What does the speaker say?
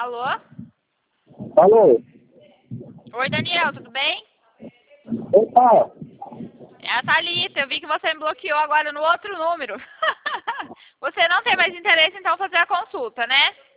Alô? Alô? Oi, Daniel, tudo bem? Opa! É a Thalita, eu vi que você me bloqueou agora no outro número. Você não tem mais interesse, então, fazer a consulta, né?